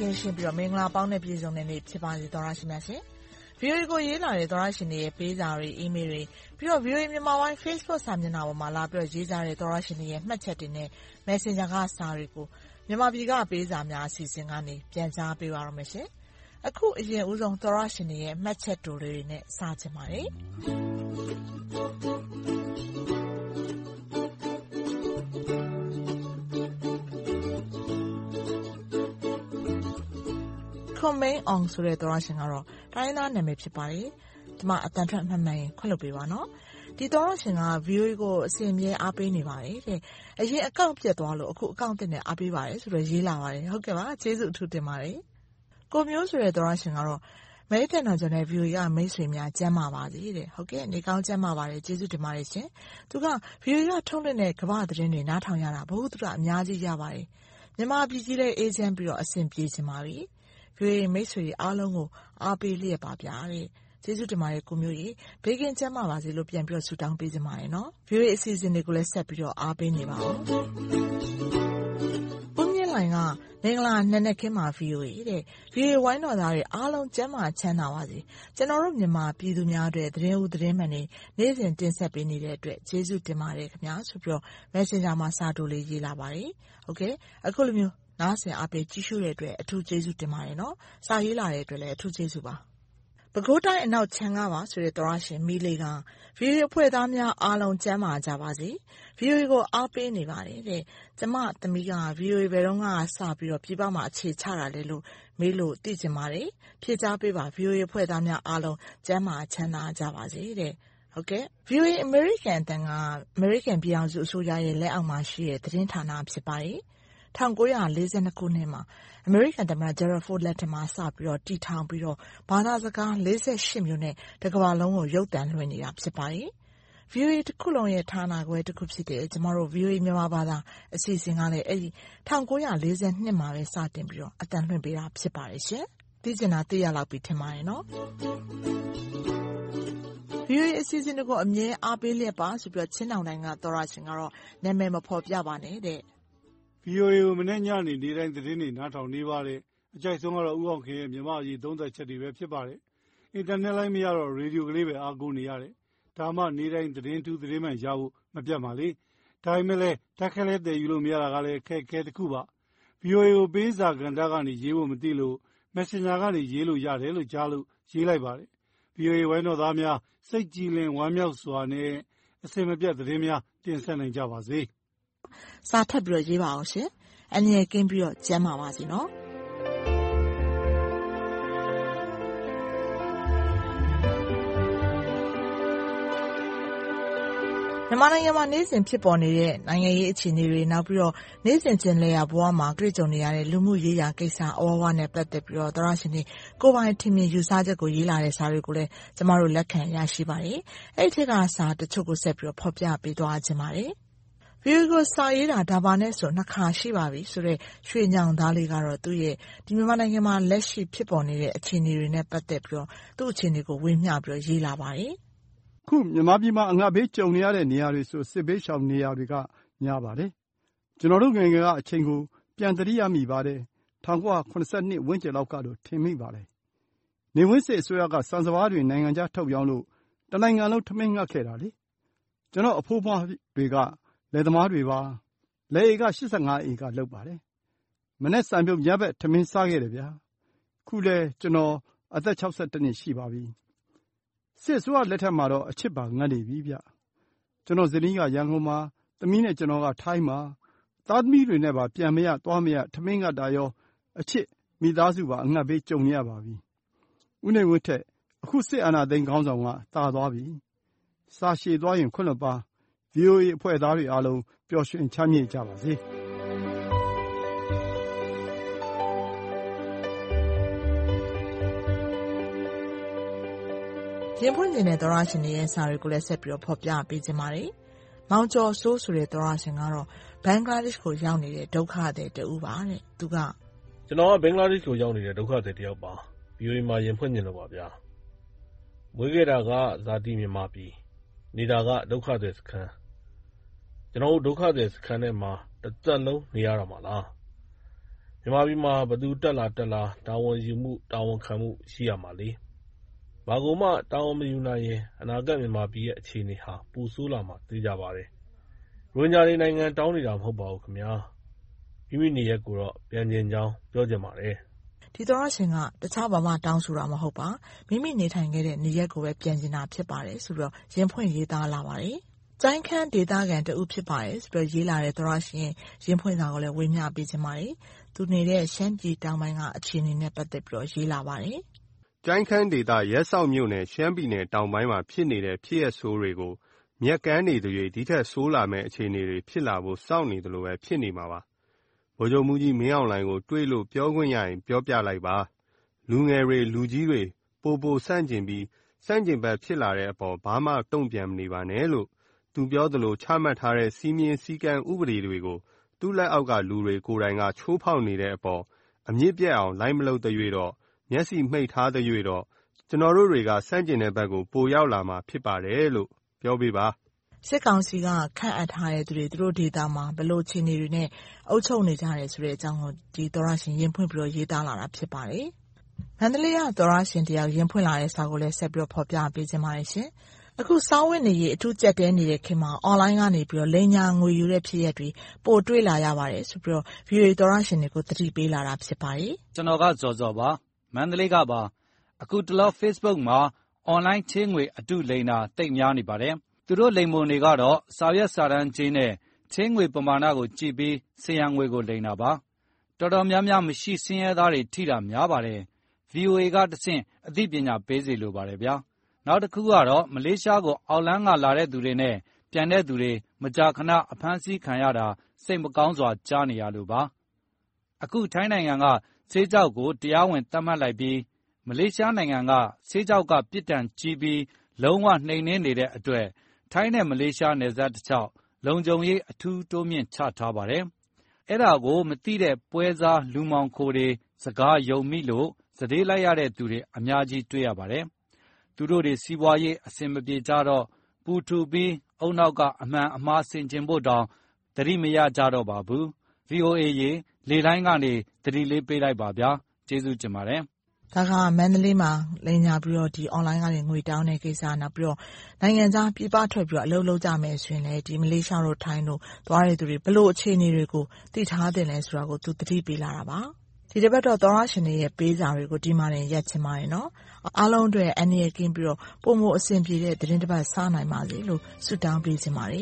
င်းရှင်းပြီးတော့မင်္ဂလာပေါင်းတဲ့ပြည်စုံတဲ့နေ့ဖြစ်ပါစေသောရရှိမြတ်ရှင် VOA ကိုရေးလာတဲ့သောရရှင်တွေရဲ့ပေးစာတွေ email တွေပြီးတော့ VOA မြန်မာပိုင်း Facebook စာမျက်နှာပေါ်မှာလာပြီးတော့ရေးကြတဲ့သောရရှင်တွေရဲ့မှတ်ချက်တွေနဲ့ Messenger ကစာတွေကိုမြန်မာပြည်ကပေးစာများအစီအစဉ်ကနေပြန်ကြားပေးပါရမယ်ရှင်အခုအရင်ဦးဆုံးသောရရှင်တွေရဲ့မှတ်ချက်တူတွေနဲ့စချင်ပါတယ်ခွန်မင်းအောင်ဆိုတဲ့သောရရှင်ကတော့တိုင်းသားနာမည်ဖြစ်ပါတယ်ဒီမှာအတန်ထွက်မှတ်မှန်ရင်ခွင့်လုပ်ပေးပါနော်ဒီသောရရှင်က VOA ကိုအစဉ်မြဲအားပေးနေပါတယ်တဲ့အရင်အကောင့်ပြတ်သွားလို့အခုအကောင့်တင်နဲ့အားပေးပါတယ်ဆိုတော့ရေးလာပါတယ်ဟုတ်ကဲ့ပါကျေးဇူးအထူးတင်ပါတယ်ကိုမျိုးဆိုတဲ့သောရရှင်ကတော့မဲတန်တော်ကျွန်တဲ့ VOA ကမိတ်ဆွေများကျမ်းမာပါစေတဲ့ဟုတ်ကဲ့နေကောင်းကျမ်းမာပါတယ်ကျေးဇူးတင်ပါတယ်ရှင်သူက VOA ကထုတ်လွှင့်တဲ့ကမ္ဘာသတင်းတွေနားထောင်ရတာဘုဟုတုတအများကြီးရပါတယ်မြန်မာပြည်ကြီးတဲ့အေဂျင့်ပြီးတော့အဆင်ပြေချင်ပါပြီVOA မိတ်ဆွေအားလုံးကိုအားပေးလျက်ပါဗျာတဲ့ကျေးဇူးတင်ပါတယ်ကိုမျိုးကြီးဘေးကင်းကျန်းမာပါစေလို့ပြန်ပြီးတော့ဆုတောင်းပေးကြပါတယ်နော် VOA အစီအစဉ်တွေကိုလည်းဆက်ပြီးတော့အားပေးနေပါဦးပုံမြင့်လိုင်ကမင်္ဂလာနက်နက်ခင်းမှာ VOA တဲ့ VOA ဝိုင်းတော်သားတွေအားလုံးကျန်းမာချမ်းသာပါစေကျွန်တော်တို့မြန်မာပြည်သူများအတွက်သတင်းဦးသတင်းမှန်တွေနေ့စဉ်တင်ဆက်ပေးနေတဲ့အတွက်ကျေးဇူးတင်ပါတယ်ခင်ဗျာဆိုပြီးတော့ Messenger မှာစာတိုလေးရေးလာပါတယ်ဟုတ်ကဲ့အခုလိုမျိုးနားဆင်အားပေးကြည့်ရှုတဲ့အတွက်အထူးကျေးဇူးတင်ပါတယ်နော်စာရေးလာတဲ့အတွက်လည်းအထူးကျေးဇူးပါပဲခူးတိုင်းအနောက်ချမ်းကားပါဆိုတဲ့သောရရှင်မီလီက VOA အဖွဲ့သားများအားလုံးကျန်းမာကြပါစေ VOA ကိုအားပေးနေပါတယ်တဲ့ကျမသမီးက VOA ဘယ်တော့မှစပြီးတော့ပြည်ပမှာအခြေချတာလဲလို့မေးလို့သိချင်ပါတယ်ဖြေကြားပေးပါ VOA အဖွဲ့သားများအားလုံးကျန်းမာချမ်းသာကြပါစေတဲ့ဟုတ်ကဲ့ VOA American တန်က American ပြည်အောင်စုအစိုးရရဲ့လက်အောက်မှာရှိတဲ့သတင်းဌာနဖြစ်ပါတယ်1942ခုနှစ်မှာအမေရိကန်သမ္မတဂျေရာ်ဖို့လက်ထက်မှာစပြီးတော့တည်ထောင်ပြီးတော့ဘာသာစကား48မျိုးနဲ့တစ်ကမ္ဘာလုံးကိုရုပ်သံလွှင့်နေတာဖြစ်ပါတယ်။ VOA တစ်ခုလုံးရဲ့ဌာနခွဲတစ်ခုဖြစ်တဲ့ကျမတို့ VOA မြန်မာဘာသာအစီအစဉ်ကလည်းအဲဒီ1942မှာပဲစတင်ပြီးတော့အသံလွှင့်ပေးတာဖြစ်ပါတယ်ရှင်။သိချင်တာသိရလောက်ပြီထင်ပါတယ်နော်။ VOA အစီအစဉ်တွေကိုအမြဲအားပေးလျက်ပါဆိုပြီးတော့ချင်းတောင်တိုင်းကသောရရှင်ကတော့နာမည်မဖော်ပြပါနဲ့တဲ့ VOA ကိုမနေ့ညနေနေ့တိုင်းသတင်းတွေနားထောင်နေပါတယ်အကြိုက်ဆုံးကတော့ဦးအောင်ခင်ရဲ့မြန်မာပြည်သုံးသက်ချက်တွေပဲဖြစ်ပါတယ်အင်တာနက်လိုင်းမရတော့ရေဒီယိုကလေးပဲအားကိုးနေရတယ်ဒါမှနေ့တိုင်းသတင်းထူးသတင်းမှန်ရဖို့မပြတ်ပါလေဒါပေမဲ့လည်းတက်ခဲလဲတည်ယူလို့မရတာကလည်းခက်ခဲတစ်ခုပါ VOA ကိုပေးစာကန္တာကနေရေးဖို့မသိလို့ Messenger ကနေရေးလို့ရတယ်လို့ကြားလို့ရေးလိုက်ပါတယ် VOA ဝိုင်းတော်သားများစိတ်ကြည်လင်ဝမ်းမြောက်စွာနဲ့အစင်မပြတ်သတင်းများတင်ဆက်နိုင်ကြပါစေစာထပ်ပြီးတော့ရေးပါအောင်ရှင်အန်ရကင်းပြီးတော့ကျမ်းပါပါစေနော်မြန်မာနိုင်ငံမှာနေ့စဉ်ဖြစ်ပေါ်နေတဲ့နိုင်ငံရေးအခြေအနေတွေနောက်ပြီးတော့နေ့စဉ်ကျင်လည်ရာဘဝမှာတွေ့ကြုံနေရတဲ့လူမှုရေးရာကိစ္စအဝဝနဲ့ပတ်သက်ပြီးတော့သောရရှင်တွေကိုပိုင်ထင်မြင်ယူဆချက်ကိုရေးလာတဲ့စာတွေကိုလည်းကျမတို့လက်ခံရရှိပါတယ်အဲ့ဒီထက်ကစာတချို့ကိုဆက်ပြီးတော့ဖော်ပြပေးသွားခြင်းပါတယ်VOA ကိုစာရေးတာဒါပါနဲ့ဆိုနှစ်ခါရှိပါပြီဆိုတော့ရွှေညောင်သားလေးကတော့သူ့ရဲ့ဒီမြန်မာနိုင်ငံမှာလက်ရှိဖြစ်ပေါ်နေတဲ့အခြေအနေတွေနဲ့ပတ်သက်ပြီးတော့သူ့အခြေအနေကိုဝေမျှပြီးတော့ရေးလာပါတယ်ခုမြန်မာပြည်မှာအငတ်ဘေးကြုံနေရတဲ့နေရာတွေဆိုစစ်ဘေးရှောင်နေရာတွေကများပါတယ်ကျွန်တော်တို့ငယ်ငယ်ကအချိန်ကိုပြန်သတိရမိပါတယ်1982ဝန်းကျင်လောက်ကတော့ထင်မိပါတယ်နေဝင်းစစ်အစိုးရကစံစဘာတွေနိုင်ငံခြားထုတ်ပြောင်းလို့တနိုင်ငံလုံးထမင်းငတ်ခဲ့တာလေကျွန်တော်အဖိုးဖွားတွေကလယ်သမားတွေပါလယ်ဧက85ဧကလောက်ပါတယ်မနေ့စံပြုတ်ညဘက်ထမင်းစားခဲ့တယ်ဗျာခုလဲကျွန်တော်အသက်62နှစ်ရှိပါပြီစစ်ဆိုးလက်ထက်မှာတော့အချစ်ပါငတ်နေပြီဗျကျွန်တော်ဇနီးကရန်ကုန်မှာသမီးနဲ့ကျွန်တော်ကထိုင်းမှာသားသမီးတွေနဲ့ပါပြန်မရသွားမရထမင်းငတ်တာရောအချစ်မိသားစုပါအငတ်ဘေးကြုံရပါပြီဦးနေဝင်းထက်အခုစစ်အာဏာသိမ်းခေါင်းဆောင်ကတာသွားပြီစာရှည်သွားရင်ခွင့်လွှတ်ပါ VOA အဖွဲ့သားတွေအားလုံးပျော်ရွှင်ချမ်းမြေ့ကြပါစေရင်ဖွင့်ခြင်းတဲ့သောရရှင်တွေရဲ့စာတွေကိုလည်းဆက်ပြီးတော့ဖော်ပြပေးခြင်းပါတယ်။မောင်ကျော်ဆိုးဆိုတဲ့သောရရှင်ကတော့ဘင်္ဂလားဒေ့ရှ်ကိုရောက်နေတဲ့ဒုက္ခသည်တူပါတဲ့။သူကကျွန်တော်ကဘင်္ဂလားဒေ့ရှ်ကိုရောက်နေတဲ့ဒုက္ခသည်တယောက်ပါ။ VOA မှာရင်ဖွင့်ခြင်းလို့ပါဗျာ။မွေးခဲ့တာကဇာတိမြန်မာပြည်နေတာကဒုက္ခသည်စခန်းကျွန်တော်တို့ဒုက္ခသည်စခန်းထဲမှာတစ်သက်လုံးနေရတာမလားမြန်မာပြည်မှာဘယ်သူတက်လာတာဝန်ယူမှုတာဝန်ခံမှုရှိရမှာလေ။ဘာကိုမှတာဝန်မယူနိုင်ရင်အနာဂတ်မြန်မာပြည်ရဲ့အခြေအနေဟာပိုဆိုးလာမှာသေချာပါတယ်။ရိုဟင်ဂျာတွေနိုင်ငံတောင်းနေတာမဟုတ်ပါဘူးခင်ဗျာ။မိမိနေရပ်ကိုတော့ပြန်ချင်ကြောင်းပြောချင်ပါတယ်။ဒီသောတရှင်ကတခြားဘာမှတောင်းဆိုတာမဟုတ်ပါ။မိမိနေထိုင်ခဲ့တဲ့နေရပ်ကိုပဲပြန်ချင်တာဖြစ်ပါတယ်ဆိုပြီးတော့ရင်ဖွင့်ရေးသားလာပါတယ်။ကျိုင်းခမ်းဒေသခံတဦးဖြစ်ပါတယ်ဆိုပြီးရေးလာတဲ့သောတရှင်ရင်ဖွင့်စာကိုလည်းဝေမျှပေးချင်ပါတယ်။သူနေတဲ့ရှမ်းပြည်တောင်ပိုင်းကအခြေအနေနဲ့ပတ်သက်ပြီးတော့ရေးလာပါတယ်။ကျိုင်းခမ်းဒေသရဲဆောက်မြို့နယ်ရှမ်းပြည်နယ်တောင်ပိုင်းမှာဖြစ်နေတဲ့ဖြစ်ရပ်ဆိုးတွေကိုမြက်ကမ်းနေသရွေ့ဒီထက်ဆိုးလာမယ့်အခြေအနေတွေဖြစ်လာဖို့စောင့်နေတယ်လို့ပဲဖြစ်နေမှာပါ။ဗိုလ်ချုပ်မှူးကြီးမင်းအောင်လှိုင်ကိုတွေးလို့ပြောခွင့်ရရင်ပြောပြလိုက်ပါ။လူငယ်တွေလူကြီးတွေပိုဆန့်ကျင်ပြီးစန့်ကျင်ဘက်ဖြစ်လာတဲ့အပေါ်ဘာမှတုံ့ပြန်မနေပါနဲ့လို့သူပြောသလိုချမှတ်ထားတဲ့စီးမြင်စည်းကမ်းဥပဒေတွေကိုသူ့လက်အောက်ကလူတွေကိုယ်တိုင်ကချိုးဖောက်နေတဲ့အပေါ်အမြင့်ပြတ်အောင်လိုက်မလုပ်တဲ့တော့မျက်စိမှိတ်ထားတဲ့တော့ကျွန်တော်တို့တွေကစန့်ကျင်တဲ့ဘက်ကိုပိုရောက်လာမှာဖြစ်ပါတယ်လို့ပြောပေးပါစစ်ကောင်စီကခန့်အပ်ထားတဲ့သူတို့ဒေသမှာဘလို့အခြေအနေတွေနဲ့အုပ်ချုပ်နေကြတယ်ဆိုတဲ့အကြောင်းကိုဒီသောရရှင်ရင်ဖွင့်ပြီးတော့ရေးသားလာတာဖြစ်ပါတယ်။မန္တလေးကသောရရှင်တယောက်ရင်ဖွင့်လာတဲ့စာကိုလည်းဆက်ပြီးတော့ဖော်ပြပေးခြင်းပါတယ်ရှင်။အခုစောင်းဝင်းနေရေးအထူးကြက်တဲနေတဲ့ခင်မှာအွန်လိုင်းကနေပြီးတော့လိန်ညာငွေယူတဲ့ဖြစ်ရပ်တွေပို့တွေ့လာရပါတယ်ဆိုပြီးတော့ VOA သောရရှင်တွေကိုသတိပေးလာတာဖြစ်ပါတယ်။ကျွန်တော်ကဇော်ဇော်ပါမန္တလေးကပါအခုတလော Facebook မှာအွန်လိုင်းချင်းငွေအတုလိန်တာတိတ်များနေပါတယ်။သူတို့လိမ်မွန်တွေကတော့စာရွက်စာတမ်းချင်းနဲ့ချင်းငွေပမာဏကိုကြည့်ပြီးစီယံငွေကိုလိမ်တာပါ။တော်တော်များများမရှိစင်းရဲသားတွေထိတာများပါတယ်။ VOA ကတဆင့်အသိပညာပေးစီလိုပါတယ်ဗျာ။နောက်တစ်ခုကတော့မလေးရှားကိုအောက်လန်းကလာတဲ့သူတွေနဲ့ပြန်တဲ့သူတွေမကြာခဏအဖမ်းဆီးခံရတာစိတ်မကောင်းစွာကြားနေရလို့ပါ။အခုထိုင်းနိုင်ငံကဆေးကြောက်ကိုတရားဝင်သတ်မှတ်လိုက်ပြီးမလေးရှားနိုင်ငံကဆေးကြောက်ကပြစ်ဒဏ်ကြီးပြီးလုံးဝနှိမ်နင်းနေတဲ့အတွက်ထိုင်းနဲ့မလေးရှားနယ်စပ်တစ်လျှောက်လုံခြုံရေးအထူးတိုးမြင့်ချထားပါတယ်။အဲ့ဒါကိုမသိတဲ့ပွဲစားလူမောင်ခိုတွေစကားယုံမိလို့စတေးလိုက်ရတဲ့သူတွေအများကြီးတွေ့ရပါတယ်။သူတို့တွေစီးပွားရေးအဆင်မပြေကြတော့ပူထူပြီးအုံနောက်ကအမှန်အမှားဆင်ခြင်ဖို့တောင်သတိမရကြတော့ပါဘူး။ VOA ရေလေတိုင်းကနေသတိလေးပေးလိုက်ပါဗျာ။ကျေးဇူးတင်ပါတယ်။ဒါကမန္တလေးမှာလိမ်ညာပြီးတော့ဒီ online ကနေငွေတောင်းတဲ့ကိစ္စနောက်ပြီးတော့နိုင်ငံသားပြည်ပထွက်ပြီးတော့အလုပ်လုပ်ကြမယ်ဆိုရင်လည်းဒီမလေးရှားတို့ထိုင်းတို့သွားတဲ့သူတွေဘလို့အခြေအနေတွေကိုသိထားတယ်လဲဆိုတာကိုသူသတိပေးလာတာပါဒီတစ်ပတ်တော့သောရရှင်တွေရဲ့ပေးစာတွေကိုဒီမှာနေရက်ချင်ပါတယ်နော်အားလုံးအတွက်အနည်းကင်းပြီးတော့ပုံမအဆင်ပြေတဲ့သတင်းတစ်ပတ်စားနိုင်ပါစေလို့ဆုတောင်းပေးချင်ပါတယ်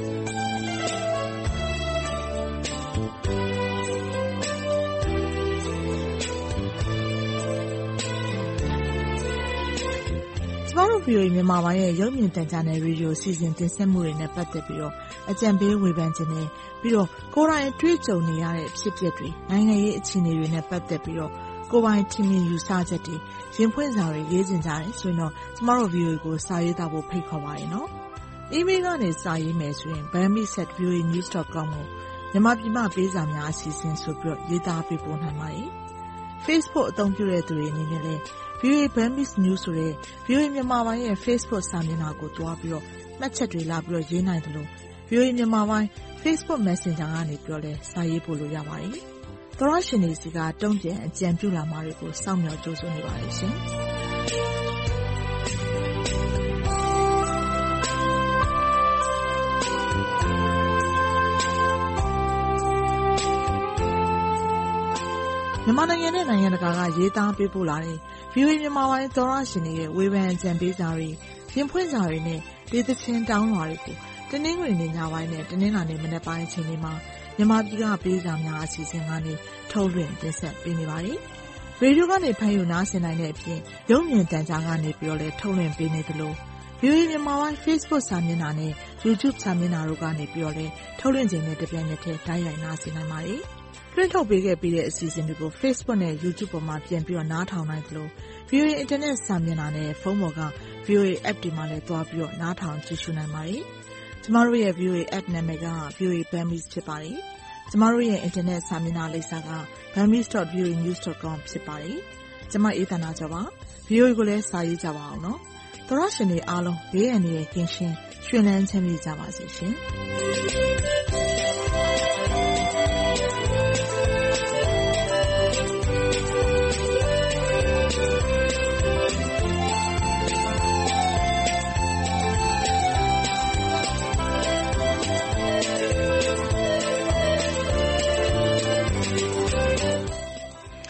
ကျမတို့ VOA မြန်မာပိုင်းရဲ့ရုပ်မြင်သံကြားနယ်ရေဒီယိုစီစဉ်တင်ဆက်မှုတွေနဲ့ပတ်သက်ပြီးတော့အကြံပေးဝေဖန်ခြင်းနဲ့ပြီးတော့ကိုယ်တိုင်တွေ့ကြုံနေရတဲ့ဖြစ်ပျက်တွေနိုင်ငံရေးအခြေအနေတွေနဲ့ပတ်သက်ပြီးတော့ကိုယ်ပိုင်ထင်မြင်ယူဆချက်တွေရင်ဖွင့်စာတွေရေးတင်ကြတယ်ဆိုရင်တော့ကျမတို့ VOA ကိုစာရေးသားဖို့ဖိတ်ခေါ်ပါရနော်။ email ကနေစာရေးမယ်ဆိုရင် bambi@voanews.com ကိုမြန်မာပြည်မှာပေးစာများအစီအစဉ်ဆိုပြီးတော့ရေးသားပေးပို့နိုင်ပါတယ်။ Facebook အသုံးပြုတဲ့သူတွေအနေနဲ့လည်းVOA Bambis News ဆိုတဲ့ VOA မြန်မာပိုင်းရဲ့ Facebook စာမျက်နှာကိုတွားပြီးတော့မှတ်ချက်တွေလာပြီးတော့ရေးနိုင်တယ်လို့ VOA မြန်မာပိုင်း Facebook Messenger ကနေပြီးတော့လည်းစာရေးပို့လို့ရပါတယ်။သောရရှင်တွေစီကတုံ့ပြန်အကြံပြုလာမှာတွေကိုစောင့်မျှော်ကြိုးစားနေပါတယ်ရှင်။မြန်မာနိုင်ငံနဲ့နိုင်ငံတကာကရေးသားပေးပို့လာတဲ့ VOA မြန်မာပိုင်းသောရရှင်တွေရဲ့ဝေဖန်အကြံပေးစာတွေရင်ဖွင့်စာတွေနဲ့ဒေသချင်းတောင်းလွှာတွေကိုတနင်္ဂနွေနေ့ညပိုင်းနဲ့တနင်္လာနေ့မနက်ပိုင်းအချိန်တွေမှာမြန်မာပြည်ကပေးစာများအစီအစဉ်ကနေထုတ်လွှင့်တင်ဆက်ပေးနေပါတယ်။ရေဒီယိုကနေဖမ်းယူနားဆင်နိုင်တဲ့အပြင်ရုပ်မြင်သံကြားကနေပြီးတော့လည်းထုတ်လွှင့်ပေးနေသလို VOA မြန်မာပိုင်း Facebook စာမျက်နှာနဲ့ YouTube စာမျက်နှာတို့ကနေပြီးတော့လည်းထုတ်လွှင့်ခြင်းနဲ့တပြိုင်နက်တည်းတိုက်ရိုက်နားဆင်နိုင်ပါတယ်။လွှင့်ထုတ်ပေးခဲ့ပြီးတဲ့အစီအစဉ်တွေကို Facebook နဲ့ YouTube ပေါ်မှာပြန်ပြီးတော့နားထောင်နိုင်သလို VOA Internet စာမျက်နှာနဲ့ဖုန်းပေါ်က VOA App တွေမှာလည်းတွားပြီးတော့နားထောင်ကြည့်ရှုနိုင်ပါတယ်။ကျမတို့ရဲ့ VOA App နာမည်က VOA Bambis ဖြစ်ပါတယ်။ကျမတို့ရဲ့ Internet စာမျက်နှာလိပ်စာက bambis.voanews.com ဖြစ်ပါတယ်။ကျမအေးသန္တာကျော်ပါ။ VOA ကိုလည်းစာရေးကြပါအောင်နော်။သောရရှင်တွေအားလုံးဘေးအန္တရာယ်ကင်းရှင်းရွှင်လန်းချမ်းမြေ့ကြပါစေရှင်။